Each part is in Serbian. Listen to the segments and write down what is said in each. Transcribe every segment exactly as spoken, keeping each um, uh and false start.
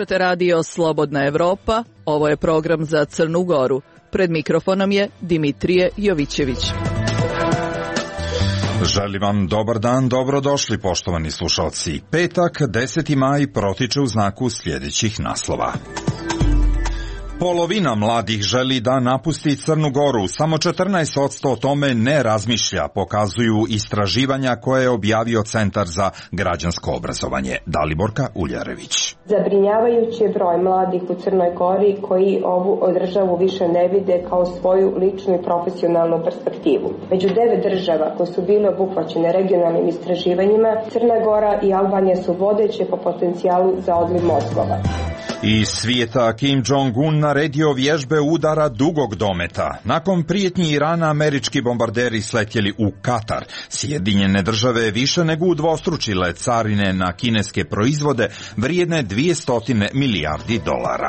Slušate radio Slobodna Evropa, ovo je program za Crnu Goru. Pred mikrofonom je Dimitrije Jovićević. Želim vam dobar dan, dobrodošli poštovani slušalci. Petak, deseti maj, protiče u znaku sljedećih naslova. Polovina mladih želi da napusti Crnu Goru, samo četrnaest posto o tome ne razmišlja, pokazuju istraživanja koje je objavio Centar za građansko obrazovanje. Daliborka Uljarević. Zabrinjavajući je broj mladih u Crnoj Gori koji ovu državu više ne vide kao svoju ličnu i profesionalnu perspektivu. Među devet država koje su bile obuhvaćene regionalnim istraživanjima, Crna Gora i Albanija su vodeće po potencijalu za odliv mozgova. Iz svijeta Kim Jong-un naredio vježbe udara dugog dometa. Nakon prijetnji Irana, američki bombarderi sletjeli u Katar. Sjedinjene države više nego udvostručile carine na kineske proizvode vrijedne dvjesto milijardi dolara.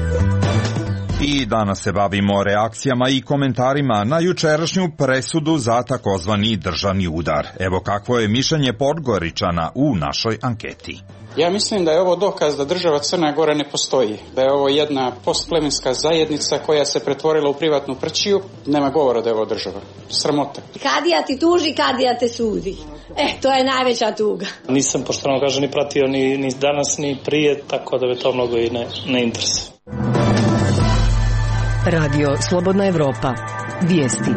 I danas se bavimo reakcijama i komentarima na jučerašnju presudu za takozvani državni udar. Evo kakvo je mišljenje Podgoričana u našoj anketi. Ja mislim da je ovo dokaz da država Crna Gora ne postoji, da je ovo jedna postplemenska zajednica koja se pretvorila u privatnu prćiju. Nema govora da je ovo država. Sramota. Kadija ti tuži, kadija te sudi. E, to je najveća tuga. Nisam, pošteno kažem, ni pratio ni, ni danas, ni prije, tako da me to mnogo i ne, ne interesuje. Radio Slobodna Evropa. Vijesti.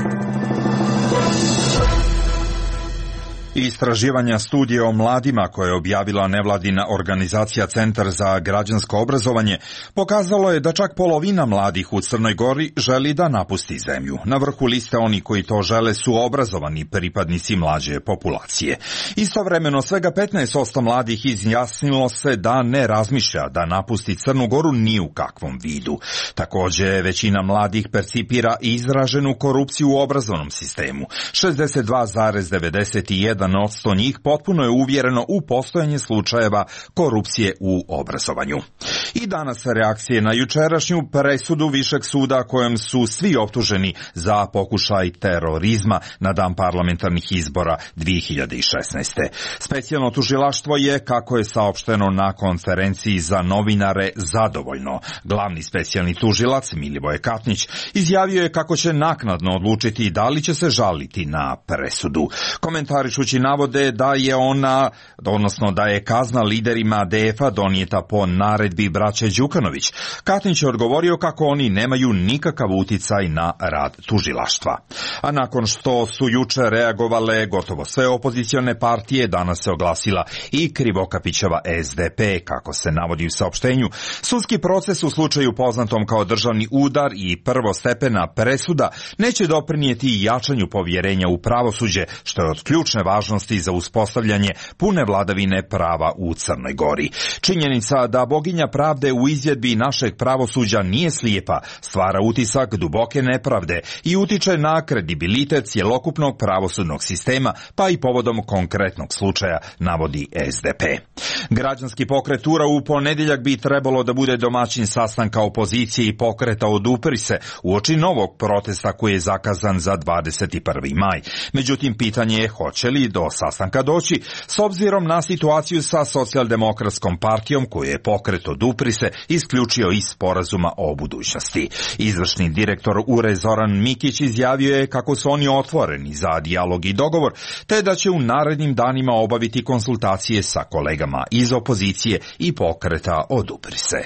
Istraživanja studije o mladima koje je objavila nevladina organizacija Centar za građansko obrazovanje pokazalo je da čak polovina mladih u Crnoj Gori želi da napusti zemlju. Na vrhu liste oni koji to žele su obrazovani pripadnici mlađe populacije. Istovremeno svega petnaest posto mladih izjasnilo se da ne razmišlja da napusti Crnu Goru ni u kakvom vidu. Također većina mladih percipira izraženu korupciju u obrazovnom sistemu. šezdeset dva zarez devedeset jedan posto njih potpuno je uvjereno u postojanje slučajeva korupcije u obrazovanju. I danas reakcije na jučerašnju presudu Višeg suda kojom su svi optuženi za pokušaj terorizma na dan parlamentarnih izbora dvije hiljade šesnaeste. Specijalno tužilaštvo je, kako je saopšteno na konferenciji za novinare, zadovoljno. Glavni specijalni tužilac Milivoje Katnić izjavio je kako će naknadno odlučiti da li će se žaliti na presudu. Komentarišući navode da je ona, odnosno da je kazna liderima D F-a donijeta po naredbi braće Đukanović. Katnić je odgovorio kako oni nemaju nikakav uticaj na rad tužilaštva. A nakon što su juče reagovale gotovo sve opozicione partije, danas se oglasila i Krivokapićeva S D P, kako se navodi u saopštenju. Sudski proces u slučaju poznatom kao državni udar i prvostepena presuda neće doprinijeti jačanju povjerenja u pravosuđe, što je od ključne važnosti za uspostavljanje pune vladavine prava u Crnoj Gori. Činjenica da boginja pravde u izvedbi našeg pravosuđa nije slijepa stvara utisak duboke nepravde i utiče na kredibilitet cjelokupnog pravosudnog sistema, pa i povodom konkretnog slučaja, navodi S D P. Građanski pokret Ura u ponedjeljak bi trebalo da bude domaćin sastanka opozicije i pokreta Odupri se uoči novog protesta koji je zakazan za dvadeset prvi maj. Međutim, pitanje je hoće li do sastanka doći s obzirom na situaciju sa Socijaldemokratskom partijom koju je pokret Odupri se isključio iz sporazuma o budućnosti. Izvršni direktor Ure Zoran Mikić izjavio je kako su oni otvoreni za dijalog i dogovor, te da će u narednim danima obaviti konsultacije sa kolegama iz opozicije i pokreta Odupri se.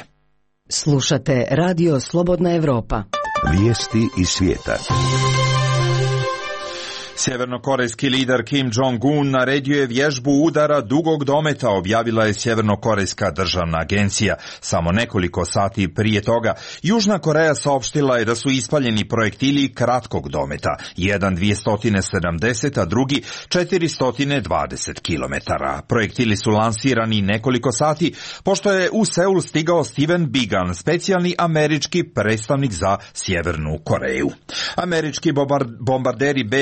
Slušate Radio Slobodna Evropa. Vijesti iz svijeta. Sjevernokorejski lider Kim Jong-un naredio je vježbu udara dugog dometa, objavila je Sjevernokorejska državna agencija. Samo nekoliko sati prije toga Južna Koreja saopštila je da su ispaljeni projektili kratkog dometa, jedan dvjesto sedamdeset, a drugi četiristo dvadeset kilometara. Projektili su lansirani nekoliko sati pošto je u Seul stigao Steven Biegun, specijalni američki predstavnik za Sjevernu Koreju. Američki bombarderi B pedeset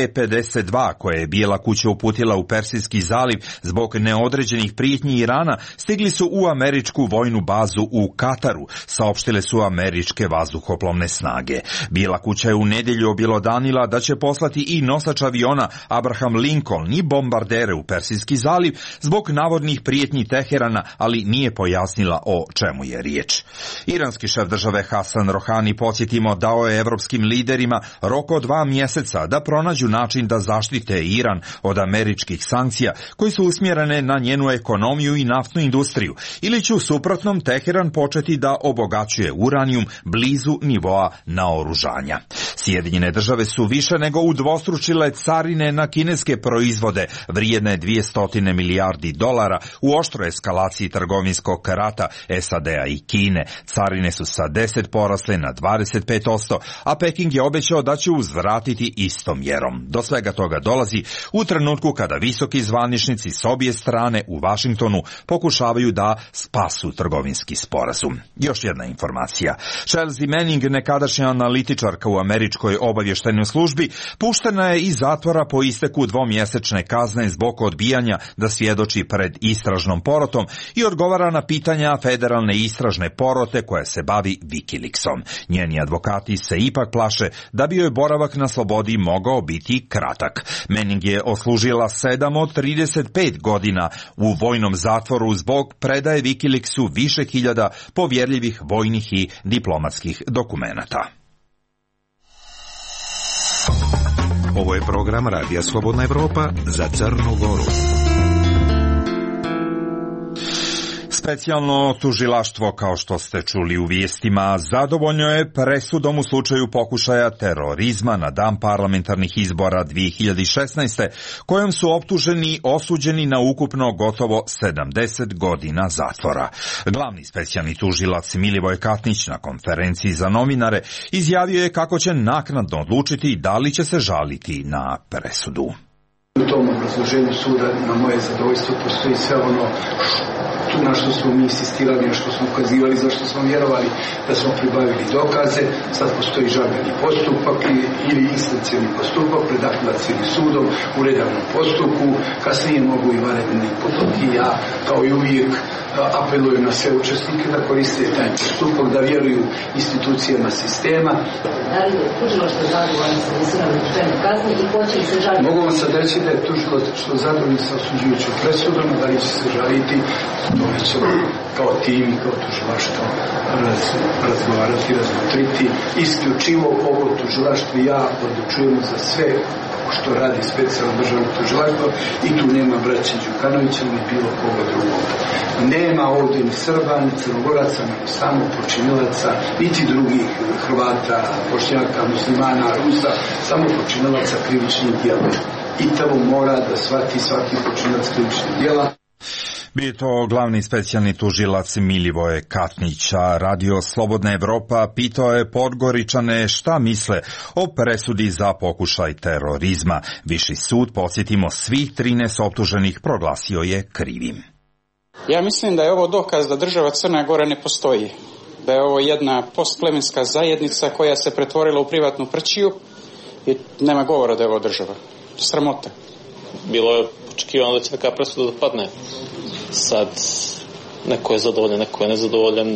devedeset dva koje je Bijela kuća uputila u Persijski zaliv zbog neodređenih prijetnji Irana stigli su u američku vojnu bazu u Kataru, saopštile su američke vazduhoplovne snage. Bijela kuća je u nedjelju objelodanila da će poslati i nosač aviona Abraham Lincoln i bombardere u Persijski zaliv zbog navodnih prijetnji Teherana, ali nije pojasnila o čemu je riječ. Iranski šef države Hasan Rohani, podsjetimo, dao je evropskim liderima rok od dva mjeseca da pronađu način da zaštite Iran od američkih sankcija koji su usmjerene na njenu ekonomiju i naftnu industriju, ili će u suprotnom Teheran početi da obogaćuje uranijum blizu nivoa naoružanja. Sjedinjene države su više nego udvostručile carine na kineske proizvode vrijedne dvjesto milijardi dolara u oštroj eskalaciji trgovinskog rata S A D-a i Kine. Carine su sa deset porasle na dvadeset pet posto, a Peking je obećao da će uzvratiti istom mjerom. Do svega toga dolazi u trenutku kada visoki zvaničnici s obje strane u Vašingtonu pokušavaju da spasu trgovinski sporazum. Još jedna informacija. Chelsea Manning, nekadašnja analitičarka u američkoj obavještajnoj službi, puštena je iz zatvora po isteku dvomjesečne kazne zbog odbijanja da svjedoči pred istražnom porotom i odgovara na pitanja federalne istražne porote koja se bavi Wikileaksom. Njeni advokati se ipak plaše da bi joj boravak na slobodi mogao biti kratak. Manning je odslužila sedam od trideset pet godina u vojnom zatvoru zbog predaje Wikileaksu više hiljada povjerljivih vojnih i diplomatskih dokumenata. Ovo je program Radija Slobodna Evropa za Crnu Goru. Specijalno tužilaštvo, kao što ste čuli u vijestima, zadovoljno je presudom u slučaju pokušaja terorizma na dan parlamentarnih izbora dvije hiljade šesnaeste, kojom su optuženi osuđeni na ukupno gotovo sedamdeset godina zatvora. Glavni specijalni tužilac Milivoj Katnić na konferenciji za novinare izjavio je kako će naknadno odlučiti da li će se žaliti na presudu. U tom obrazloženju suda na moje zadovoljstvo postoji sve ono tu na što smo mi insistirali, na što smo ukazivali, za što smo vjerovali da smo pribavili dokaze. Sad postoji žalbeni postupak ili instancioni postupak pred apelacijskim sudom u redovnom postupku. Kasnije mogu i vanredni postupci. Ja, kao i uvijek, apelujem na sve učesnike da koriste taj postupak, da vjeruju institucijama sistema. Da li je tužilaštvo zadovoljno sa visinom određene kazne i hoće li se žaliti? Mogu vam sad reći da je tužilaštvo zadovoljno sa osuđujućom presudom, da li će se žaliti, tome ćemo kao tim i kao tužilaštvo raz, razgovarati, razmotriti. Isključivo ovo tužilaštvo i ja odlučujemo za sve što radi specijalno državno tužilaštvo i tu nema braće Đukanovića ni bilo koga drugog. Nema ovdje ni Srba, ni Crnogoraca, nego samo počinilaca, niti drugih Hrvata, Bošnjaka, Muslimana, Rusa, samo počinilaca krivičnih djela. I to mora da shvati svaki počinilac krivičnih djela. Bio to glavni specijalni tužilac Milivoje Katnića. Radio Slobodna Evropa pitao je Podgoričane šta misle o presudi za pokušaj terorizma. Viši sud, podsjetimo, svih trinaest optuženih proglasio je krivim. Ja mislim da je ovo dokaz da država Crna Gora ne postoji. Da je ovo jedna postplemenska zajednica koja se pretvorila u privatnu prćiju i nema govora da je ovo država. Sramota. Bilo je očekivano da će taka presuda da padne. Sad, neko je zadovoljan, neko je nezadovoljan,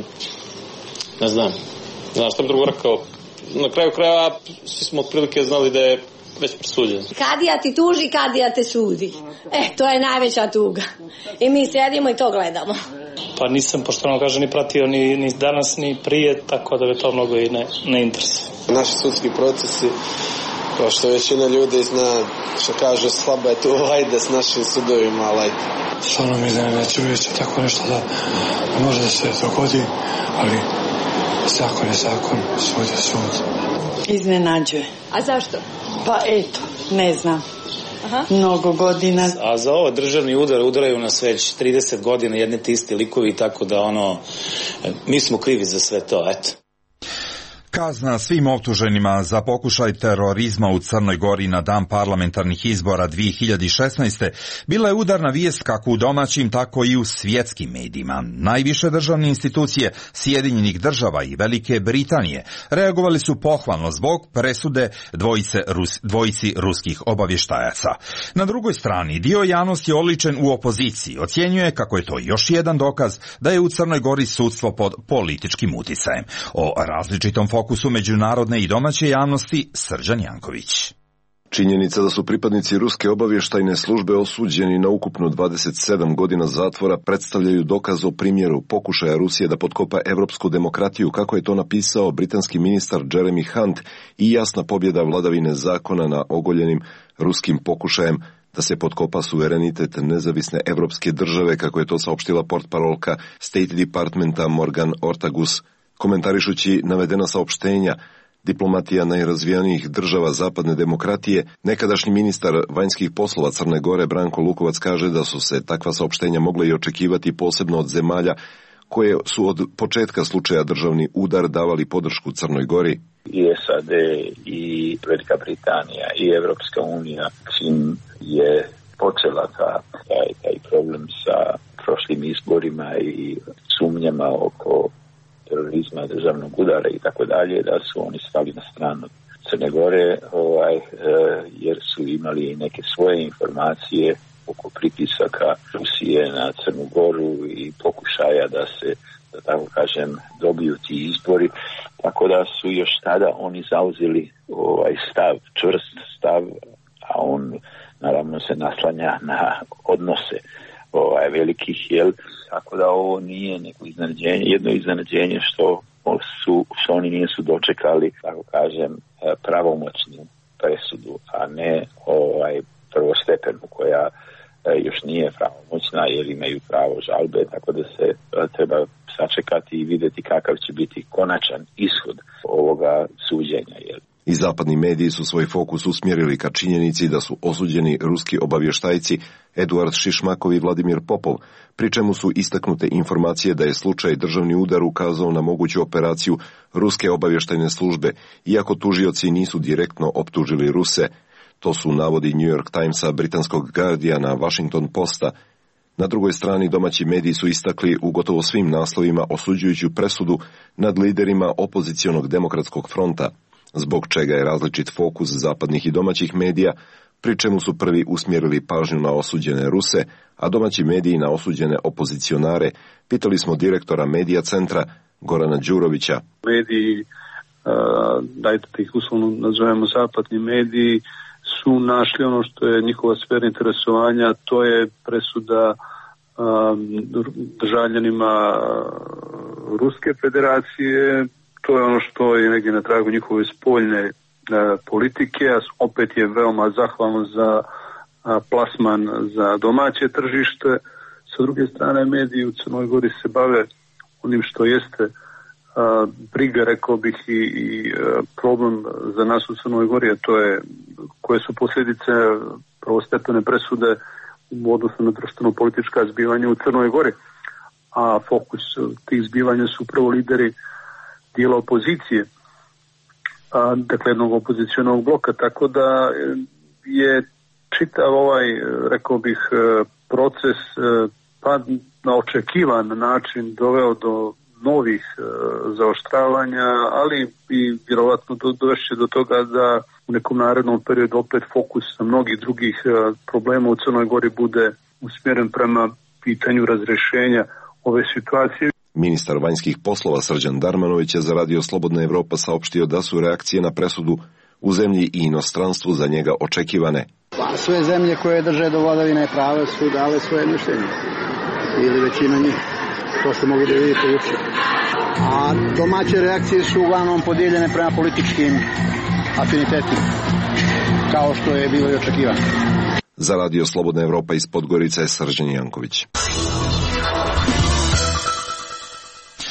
ne znam, znaš što bi drugo rekao, na kraju kraja svi smo otprilike znali da je već presuđen. Kadija ti tuži, kadija te sudi. E, to je najveća tuga. I mi sjedimo i to gledamo. Pa nisam, pošto ono kaže, ni pratio ni, ni danas, ni prije, tako da me to mnogo i ne, ne interesuje. Naši sudski procesi, kao što većina ljudi zna, što kaže, slaba je tu vajda s našim sudovima, ali stvarno mi da neće uvijek tako nešto da može da se dogodi, ali zakon je zakon, sud je sud. Iznenađuje. A zašto? Pa eto, ne znam. Aha. Mnogo godina. A za ovo državni udar udaraju nas već trideset godina jedne te isti likovi, tako da ono, mi smo krivi za sve to, eto. Kazna svim optuženima za pokušaj terorizma u Crnoj Gori na dan parlamentarnih izbora dvije hiljade šesnaeste. bila je udarna vijest kako u domaćim, tako i u svjetskim medijima. Najviše državne institucije Sjedinjenih država i Velike Britanije reagovali su pohvalno zbog presude dvojice Rus, dvojici ruskih obavještajaca. Na drugoj strani, dio javnosti oličen u opoziciji ocjenjuje kako je to još jedan dokaz da je u Crnoj Gori sudstvo pod političkim uticajem. O različitom fokusu međunarodne i domaće javnosti Srđan Janković. Činjenica da su pripadnici ruske obavještajne službe osuđeni na ukupno dvadeset sedam godina zatvora predstavljaju dokaz o primjeru pokušaja Rusije da potkopa evropsku demokratiju, kako je to napisao britanski ministar Jeremy Hunt, i jasna pobjeda vladavine zakona na ogoljenim ruskim pokušajem da se potkopa suverenitet nezavisne evropske države, kako je to saopštila portparolka State Departmenta Morgan Ortagus. Komentarišući navedena saopštenja, diplomatija najrazvijanijih država zapadne demokratije, nekadašnji ministar vanjskih poslova Crne Gore Branko Lukovac kaže da su se takva saopštenja mogla i očekivati, posebno od zemalja koje su od početka slučaja državni udar davali podršku Crnoj Gori. I S A D, i Velika Britanija, i Evropska unija, čim je počela ta, taj, taj problem sa prošlim izborima i sumnjama oko terorizma, državnog udara i tako dalje, da su oni stali na stranu Crne Gore, ovaj, e, jer su imali neke svoje informacije oko pritisaka Rusije na Crnu Goru i pokušaja da se, da tako kažem, dobiju ti izbori. Tako da su još tada oni zauzeli ovaj stav, čvrst stav, a on naravno se naslanja na odnose ovaj, velikih, jel? Tako da ovo nije neko iznenađenje, jedno iznenađenje što su, što oni nisu dočekali, tako kažem, pravomoćnu presudu, a ne ovaj prvostepenu koja još nije pravomoćna, jer imaju pravo žalbe, tako da se treba sačekati i vidjeti kakav će biti konačan ishod ovoga suđenja, jel? I zapadni mediji su svoj fokus usmjerili ka činjenici da su osuđeni ruski obavještajci Eduard Šišmakov i Vladimir Popov, pri čemu su istaknute informacije da je slučaj državni udar ukazao na moguću operaciju ruske obavještajne službe, iako tužioci nisu direktno optužili Ruse. To su navodi New York Timesa, britanskog Guardiana, Washington Posta. Na drugoj strani domaći mediji su istakli u gotovo svim naslovima osuđujuću presudu nad liderima opozicionog demokratskog fronta, zbog čega je različit fokus zapadnih i domaćih medija, pri čemu su prvi usmjerili pažnju na osuđene Ruse, a domaći mediji na osuđene opozicionare. Pitali smo direktora Medija centra Gorana Đurovića. Mediji, dajte ih uslovno nazovemo zapadni mediji, su našli ono što je njihova sfera interesovanja, to je presuda državljanima Ruske federacije. To je ono što je negdje na tragu njihove spoljne e, politike, a opet je veoma zahvalno za a, plasman za domaće tržište. Sa druge strane, mediji u Crnoj Gori se bave onim što jeste a, briga, rekao bih, i, i a, problem za nas u Crnoj Gori, a to je koje su posljedice prvostepene presude u odnosu na društveno-politička zbivanja u Crnoj Gori. A fokus tih zbivanja su prvo lideri dijela opozicije, a, dakle jednog opozicionog bloka, tako da je čitav ovaj, rekao bih, proces pa na očekivan način doveo do novih zaoštravanja, ali i vjerovatno do, dovešće do toga da u nekom narednom periodu opet fokus na mnogih drugih problema u Crnoj Gori bude usmjeren prema pitanju razrješenja ove situacije. Ministar vanjskih poslova Srđan Darmanović je za Radio Slobodna Evropa saopštio da su reakcije na presudu u zemlji i inostranstvu za njega očekivane. Pa sve zemlje koje drže do vladavine prava su dale svoje mišljenje. Ili većina njih. To ste mogli da vidite juče. A domaće reakcije su uglavnom podijeljene prema političkim afinitetima. Kao što je bilo i očekivano. Za Radio Slobodna Evropa iz Podgorice je Srđan Janković.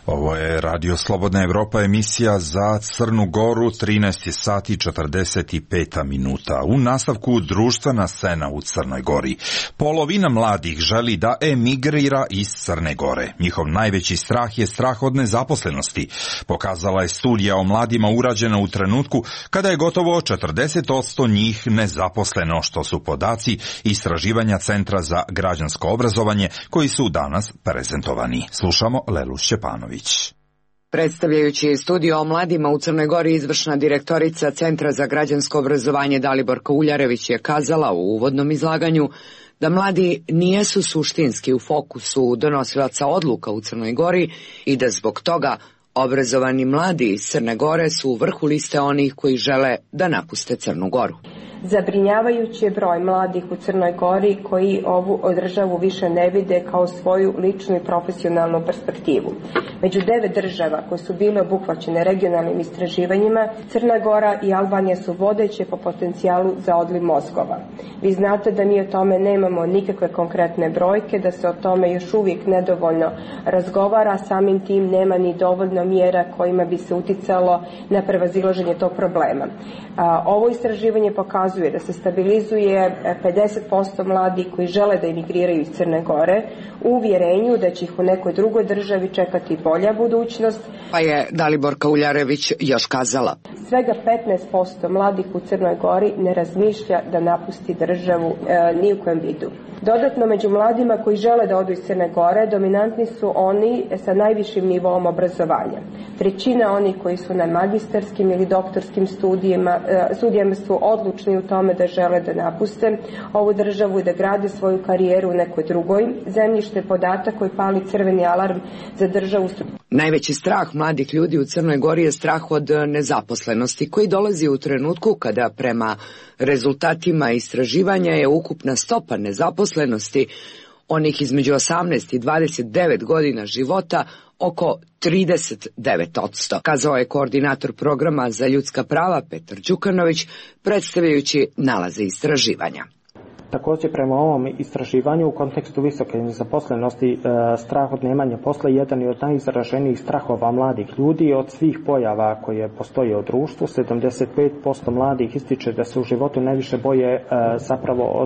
Ovo je Radio Slobodna Evropa, emisija za Crnu Goru, trinaest sati četrdeset pet minuta. U nastavku društvena scena u Crnoj Gori. Polovina mladih želi da emigrira iz Crne Gore. Njihov najveći strah je strah od nezaposlenosti. Pokazala je studija o mladima urađena u trenutku kada je gotovo četrdeset posto njih nezaposleno, što su podaci istraživanja Centra za građansko obrazovanje koji su danas prezentovani. Slušamo Lelu Šćepanović. Predstavljajući studiju o mladima u Crnoj Gori, izvršna direktorica Centra za građansko obrazovanje Daliborka Uljarević je kazala u uvodnom izlaganju da mladi nijesu suštinski u fokusu donosilaca odluka u Crnoj Gori i da zbog toga obrazovani mladi iz Crne Gore su u vrhu liste onih koji žele da napuste Crnu Goru. Zabrinjavajući je broj mladih u Crnoj Gori koji ovu državu više ne vide kao svoju ličnu i profesionalnu perspektivu. Među devet država koje su bile obuhvaćene regionalnim istraživanjima, Crna Gora i Albanija su vodeće po potencijalu za odliv mozgova. Vi znate da mi o tome nemamo nikakve konkretne brojke, da se o tome još uvijek nedovoljno razgovara, samim tim nema ni dovoljno mjera kojima bi se uticalo na prevazilaženje tog problema. A, ovo istraživanje pokazuje da se stabilizuje pedeset posto mladih koji žele da emigriraju iz Crne Gore u uvjerenju da će ih u nekoj drugoj državi čekati bolja budućnost. Pa je Daliborka Uljarević još kazala. Svega petnaest posto mladih u Crnoj Gori ne razmišlja da napusti državu e, ni u kojem vidu. Dodatno, među mladima koji žele da odu iz Crne Gore, dominantni su oni sa najvišim nivoom obrazovanja. Trećina onih koji su na magistarskim ili doktorskim studijima, studijama su odlučni u tome da žele da napuste ovu državu i da grade svoju karijeru u nekoj drugoj zemlji, što je podatak koji pali crveni alarm za državu. Najveći strah mladih ljudi u Crnoj Gori je strah od nezaposlenosti koji dolazi u trenutku kada prema rezultatima istraživanja je ukupna stopa nezaposlenosti onih između osamnaest i dvadeset devet godina života oko trideset devet posto, kazao je koordinator programa za ljudska prava Petar Đukanović, predstavljajući nalaze istraživanja. Također, prema ovom istraživanju u kontekstu visoke nezaposlenosti, strah od nemanja posla jedan je od najizraženijih strahova mladih ljudi od svih pojava koje postoje u društvu. sedamdeset pet posto mladih ističe da se u životu najviše boje zapravo od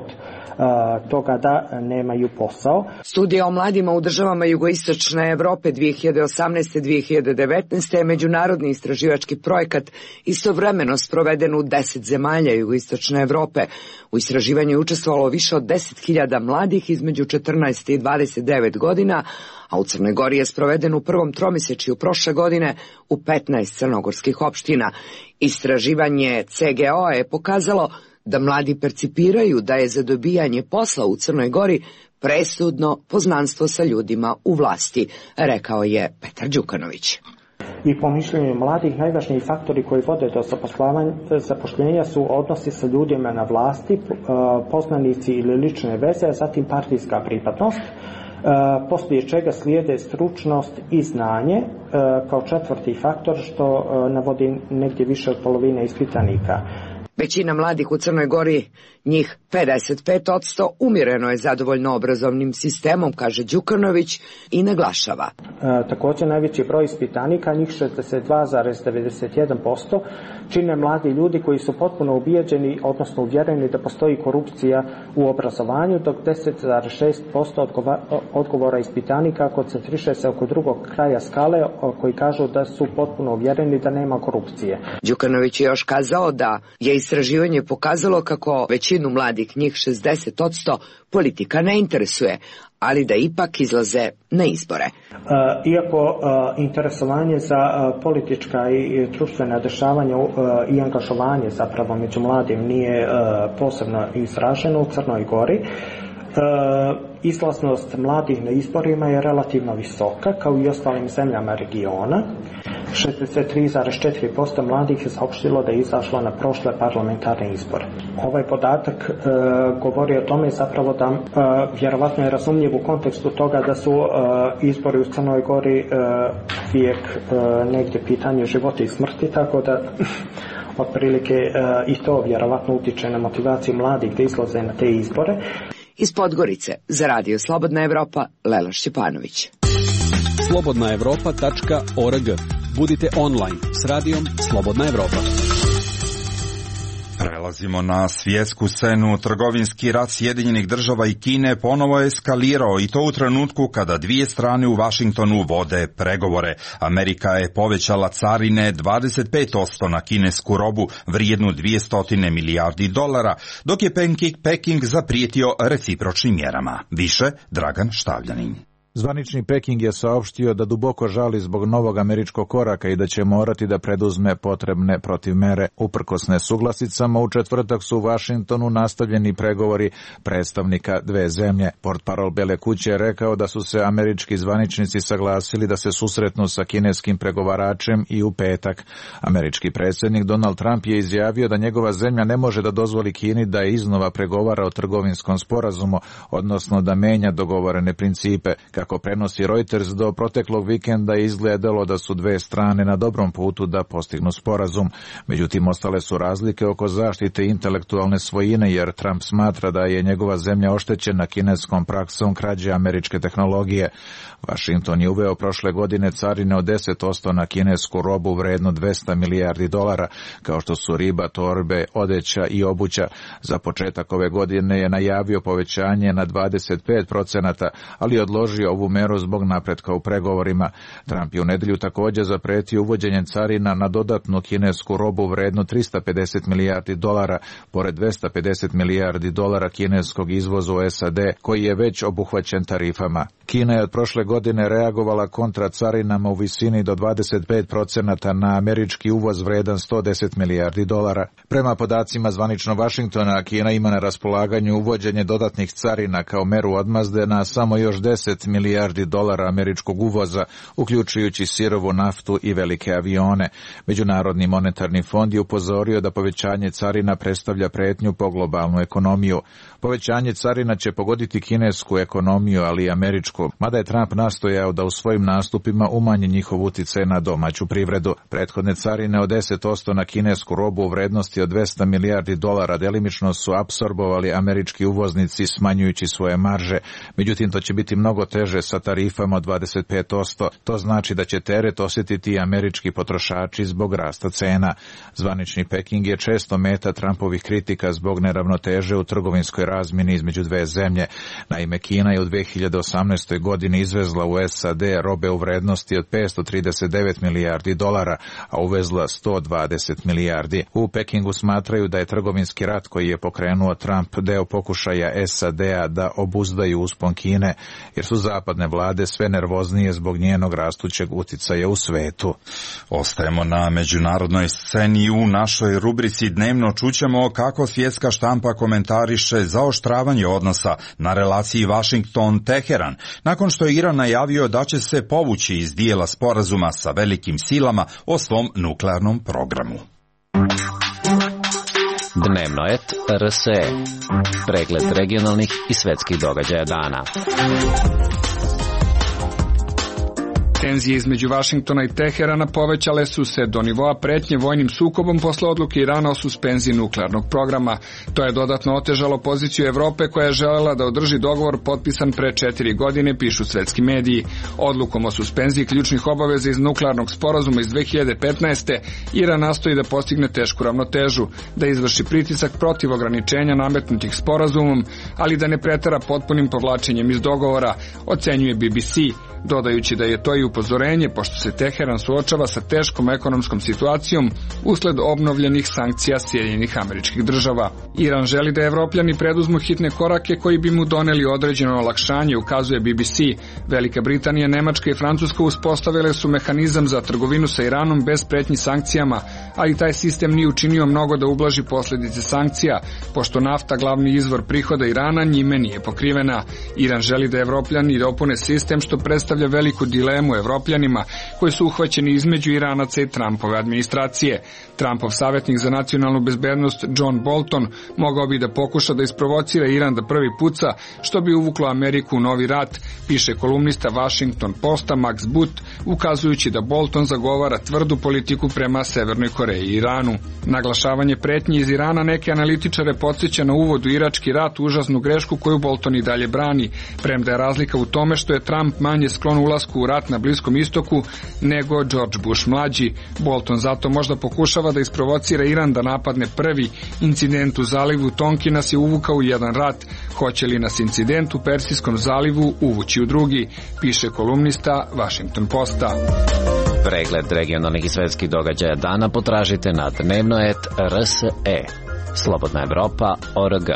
toga da nemaju posao. Studija o mladima u državama jugoistočne Evrope dvije hiljade osamnaeste do dvije hiljade devetnaeste je međunarodni istraživački projekat istovremeno sproveden u deset zemalja jugoistočne Evrope. U istraživanju je učestvovalo više od deset hiljada mladih između četrnaest i dvadeset devet godina, a u Crnoj Gori je sproveden u prvom tromjesečju prošle godine u petnaest crnogorskih opština. Istraživanje C G O je pokazalo da mladi percipiraju da je za dobijanje posla u Crnoj Gori presudno poznanstvo sa ljudima u vlasti, rekao je Petar Đukanović. I po mišljenju mladih najvažniji faktori koji vode do zapošljenja su odnosi sa ljudima na vlasti, poznanici ili lične veze, a zatim partijska pripadnost, poslije čega slijede stručnost i znanje kao četvrti faktor, što navodi negdje više od polovine ispitanika. Većina mladih u Crnoj Gori, njih pedeset pet posto, umjereno je zadovoljno obrazovnim sistemom, kaže Đukanović i naglašava. E, također najveći broj ispitanika, njih šezdeset dva zarez devedeset jedan posto, čine mladi ljudi koji su potpuno ubijeđeni, odnosno uvjereni da postoji korupcija u obrazovanju, dok deset zarez šest posto odgovora ispitanika koncentriše se oko drugog kraja skale, koji kažu da su potpuno uvjereni da nema korupcije. Đukanović je još kazao da je istraživanje pokazalo kako većinu mladih, njih šezdeset posto, politika ne interesuje, ali da ipak izlaze na izbore. Iako interesovanje za politička i društvena dešavanja i angažovanje zapravo među mladim nije posebno izraženo u Crnoj Gori, izlaznost mladih na izborima je relativno visoka, kao i ostalim zemljama regiona. šezdeset tri zarez četiri posto mladih je saopštilo da je izašlo na prošle parlamentarne izbore. Ovaj podatak e, govori o tome zapravo da e, vjerovatno je razumljiv u kontekstu toga da su e, izbori u Crnoj Gori e, uvijek e, negdje pitanje života i smrti, tako da otprilike e, i to vjerovatno utiče na motivaciju mladih da izlaze na te izbore. Iz Podgorice za Radio Slobodna Evropa, Lela Šćepanović. slobodna evropa tačka org. Budite online s radijom Slobodna Evropa. Prelazimo na svjetsku scenu. Trgovinski rat Sjedinjenih država i Kine ponovo je eskalirao i to u trenutku kada dvije strane u Vašingtonu vode pregovore. Amerika je povećala carine dvadeset pet posto na kinesku robu vrijednu dvjesto milijardi dolara, dok je Peking zaprijetio recipročnim mjerama. Više Dragan Štavljanin. Zvanični Peking je saopštio da duboko žali zbog novog američkog koraka i da će morati da preduzme potrebne protivmere. Uprkos nesuglasicama, u četvrtak su u Vašingtonu nastavljeni pregovori predstavnika dve zemlje. Portparol Bele kuće je rekao da su se američki zvaničnici saglasili da se susretnu sa kineskim pregovaračem i u petak. Američki predsjednik Donald Trump je izjavio da njegova zemlja ne može da dozvoli Kini da iznova pregovara o trgovinskom sporazumu, odnosno da menja dogovorene principe. Kako prenosi Reuters, do proteklog vikenda je izgledalo da su dve strane na dobrom putu da postignu sporazum. Međutim, ostale su razlike oko zaštite intelektualne svojine, jer Trump smatra da je njegova zemlja oštećena kineskom praksom krađe američke tehnologije. Washington je uveo prošle godine carine od deset posto na kinesku robu vrednu dvesta milijardi dolara, kao što su riba, torbe, odeća i obuća. Za početak ove godine je najavio povećanje na dvadeset pet procenata, ali odložio ovu meru zbog napretka u pregovorima. Trump je u nedjelju također zapretio uvođenjem carina na dodatnu kinesku robu vrednu trista pedeset milijardi dolara, pored dvesta pedeset milijardi dolara kineskog izvoza u S A D, koji je već obuhvaćen tarifama. Kina je od prošle godine reagovala kontra carinama u visini do dvadeset pet procenata na američki uvoz vredan sto deset milijardi dolara. Prema podacima zvanično Vašingtona, Kina ima na raspolaganju uvođenje dodatnih carina kao meru odmazde na samo još deset milijardi dolara američkog uvoza, uključujući sirovu naftu i velike avione. Međunarodni monetarni fond je upozorio da povećanje carina predstavlja pretnju po globalnu ekonomiju. Povećanje carina će pogoditi kinesku ekonomiju, ali i američku, mada je Trump nastojao da u svojim nastupima umanji njihov uticaj na domaću privredu. Prethodne carine od deset posto na kinesku robu u vrednosti od dvesta milijardi dolara delimično su apsorbovali američki uvoznici smanjujući svoje marže. Međutim, to će biti mnogo teže sa tarifama od dvadeset pet posto. To znači da će teret osjetiti i američki potrošači zbog rasta cena. Zvanični Peking je često meta Trumpovih kritika zbog neravnoteže u trgovinskoj razmjeni između dve zemlje. Naime, Kina je u dve hiljade osamnaestoj godini izvezla u S A D robe u vrednosti od petsto trideset devet milijardi dolara, a uvezla sto dvadeset milijardi. U Pekingu smatraju da je trgovinski rat koji je pokrenuo Trump deo pokušaja S A D-a da obuzdaju uspon Kine, jer su zapadne vlade sve nervoznije zbog njenog rastućeg uticaja u svetu. Ostajemo na međunarodnoj sceni. U našoj rubrici dnevno čućemo kako svjetska štampa komentariše zaoštravanje odnosa na relaciji Washington-Teheran, nakon što je Iran najavio da će se povući iz dijela sporazuma sa velikim silama o svom nuklearnom programu. Dnevno et R S E. Pregled regionalnih i svetskih događaja dana. Tenzije između Vašingtona i Teherana povećale su se do nivoa pretnje vojnim sukobom posle odluke Irana o suspenziji nuklearnog programa. To je dodatno otežalo poziciju Evrope koja je želela da održi dogovor potpisan pre četiri godine, pišu svetski mediji. Odlukom o suspenziji ključnih obaveza iz nuklearnog sporazuma iz dve hiljade petnaeste. Iran nastoji da postigne tešku ravnotežu, da izvrši pritisak protiv ograničenja nametnutih sporazumom, ali da ne pretera potpunim povlačenjem iz dogovora, ocenjuje B B C. Dodajući da je to i upozorenje, pošto se Teheran suočava sa teškom ekonomskom situacijom usled obnovljenih sankcija Sjedinjenih Američkih Država. Iran želi da Evropljani preduzmu hitne korake koji bi mu doneli određeno olakšanje, ukazuje B B C. Velika Britanija, Nemačka i Francuska uspostavile su mehanizam za trgovinu sa Iranom bez pretnji sankcijama, ali taj sistem nije učinio mnogo da ublaži posljedice sankcija, pošto nafta, glavni izvor prihoda Irana, njime nije pokrivena. Iran želi da Evropljani dopune sistem, što predstavlja veliku dilemu Evropljanima koji su uhvaćeni između Iranaca i Trumpove administracije. Trumpov savjetnik za nacionalnu bezbednost John Bolton mogao bi da pokuša da isprovocira Iran da prvi puca, što bi uvuklo Ameriku u novi rat, piše kolumnista Washington Posta Max Boot, ukazujući da Bolton zagovara tvrdu politiku prema Severnoj Koreji i Iranu. Naglašavanje pretnji iz Irana neke analitičare podsjeća na uvod u irački rat, užasnu grešku koju Bolton i dalje brani, premda je razlika u tome što je Trump manje sklon ulasku u rat na Bliskom istoku nego George Bush mlađi. Bolton zato možda pokušava da isprovocira Iran da napadne prvi. Incident u zalivu Tonkin nas je uvukao u jedan rat. Hoće li nas incident u Persijskom zalivu uvući u drugi, piše kolumnista Washington Posta. Pregled regionalnih i svetskih događaja dana potražite na dnevnoet R S E. Slobodna Evropa O R G.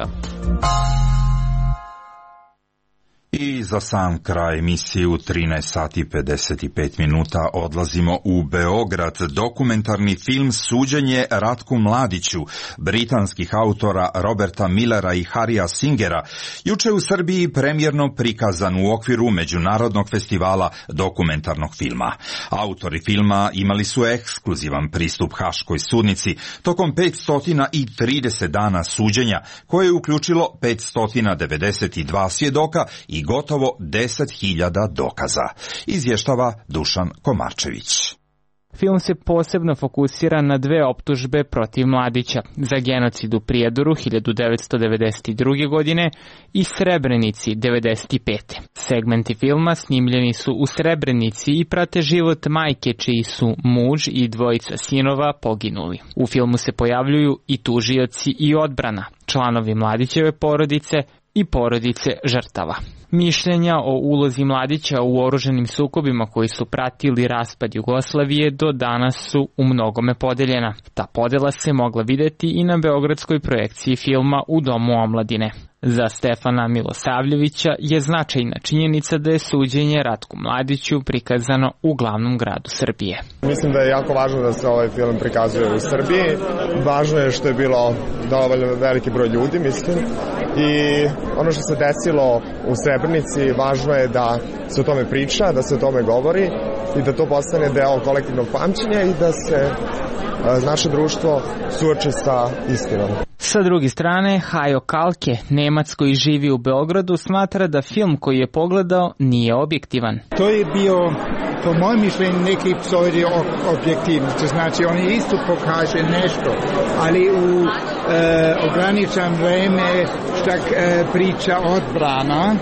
I za sam kraj emisije u trinaest sati pedeset pet minuta odlazimo u Beograd. Dokumentarni film Suđenje Ratku Mladiću, britanskih autora Roberta Millera i Harrya Singera, juče u Srbiji premjerno prikazan u okviru Međunarodnog festivala dokumentarnog filma. Autori filma imali su ekskluzivan pristup Haškoj sudnici tokom petsto trideset dana suđenja, koje je uključilo petsto devedeset dva svjedoka i gotovo deset hiljada dokaza, izvještava Dušan Komarčević. Film se posebno fokusira na dve optužbe protiv Mladića, za genocid u Prijedoru hiljadu devetsto devedeset druge. godine i Srebrenici devedeset pete. Segmenti filma snimljeni su u Srebrenici i prate život majke čiji su muž i dvojica sinova poginuli. U filmu se pojavljuju i tužioci i odbrana, članovi Mladićeve porodice i porodice žrtava. Mišljenja o ulozi Mladića u oruženim sukobima koji su pratili raspad Jugoslavije do danas su u mnogome podeljena. Ta podela se mogla videti i na beogradskoj projekciji filma U domu omladine. Za Stefana Milosavljevića je značajna činjenica da je suđenje Ratku Mladiću prikazano u glavnom gradu Srbije. Mislim da je jako važno da se ovaj film prikazuje u Srbiji. Važno je što je bilo dovoljno veliki broj ljudi, mislim. I ono što se desilo u Srebrenici, važno je da se o tome priča, da se o tome govori i da to postane deo kolektivnog pamćenja i da se naše društvo suoči sa istinom. Sa druge strane, Hajo Kalke, Nemac koji živi u Beogradu, smatra da film koji je pogledao nije objektivan. To je bio, po mojem mišljenju, neki pseudo objektivnosti. Znači, on isto pokaže nešto, ali u e, ograničan vreme štak e, priča odbrana,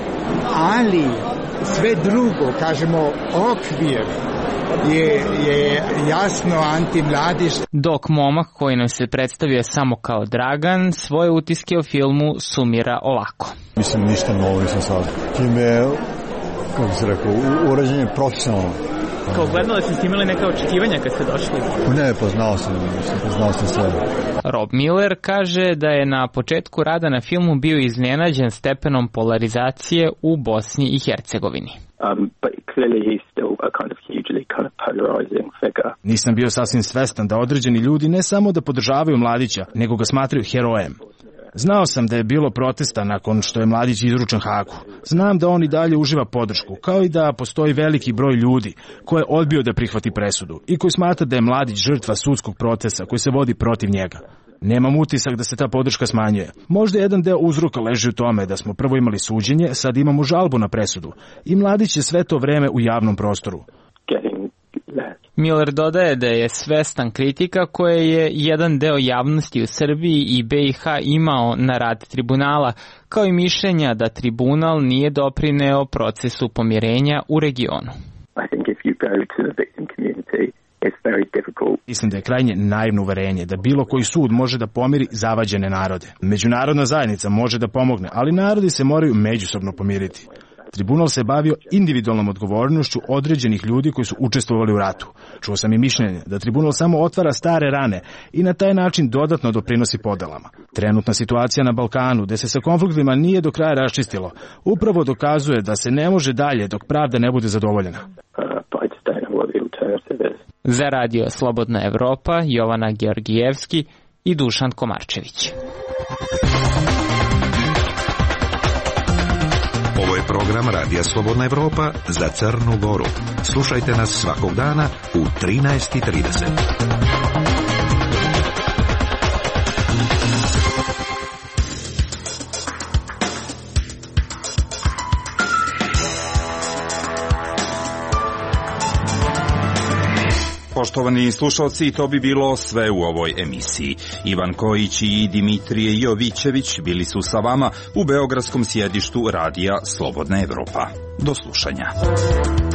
ali sve drugo, kažemo, okvir, je, je jasno antimladić. Dok momak koji nam se predstavio samo kao Dragan, svoje utiske o filmu sumira ovako. Mislim, ništa novo nisam sad. Film je, kako se rekao, urađen je profesionalno. Kao gledala ste imali neka očekivanja kad ste došli? Ne, poznao sam, poznao sam sve. Rob Miller kaže da je na početku rada na filmu bio iznenađen stepenom polarizacije u Bosni i Hercegovini. Um, but clearly he's still a kind of hugely kind of polarizing figure. Nisam bio sasvim svestan da određeni ljudi ne samo da podržavaju Mladića, nego ga smatraju herojem. Znao sam da je bilo protesta nakon što je Mladić izručen Hagu. Znam da on i dalje uživa podršku, kao i da postoji veliki broj ljudi koji je odbio da prihvati presudu i koji smatra da je Mladić žrtva sudskog procesa koji se vodi protiv njega. Nemam utisak da se ta podrška smanjuje. Možda jedan deo uzroka leži u tome da smo prvo imali suđenje, sad imamo žalbu na presudu i Mladić je sve to vreme u javnom prostoru. Miller dodaje da je svestan kritika koje je jedan deo javnosti u Srbiji i B i H imao na rad tribunala, kao i mišljenja da tribunal nije doprineo procesu pomirenja u regionu. Mislim da je krajnje naivno uverenje da bilo koji sud može da pomiri zavađene narode. Međunarodna zajednica može da pomogne, ali narodi se moraju međusobno pomiriti. Tribunal se bavio individualnom odgovornošću određenih ljudi koji su učestvovali u ratu. Čuo sam i mišljenje da tribunal samo otvara stare rane i na taj način dodatno doprinosi podelama. Trenutna situacija na Balkanu, gde se sa konfliktima nije do kraja raščistilo, upravo dokazuje da se ne može dalje dok pravda ne bude zadovoljena. Za radio Slobodna Evropa, Jovana Georgijevski i Dušan Komarčević. Ovo je program Radija Slobodna Evropa za Crnu Goru. Slušajte nas svakog dana u trinaest i trideset. Poštovani slušalci, to bi bilo sve u ovoj emisiji. Ivan Kojić i Dimitrije Jovićević bili su sa vama u beogradskom sjedištu Radija Slobodna Evropa. Do slušanja.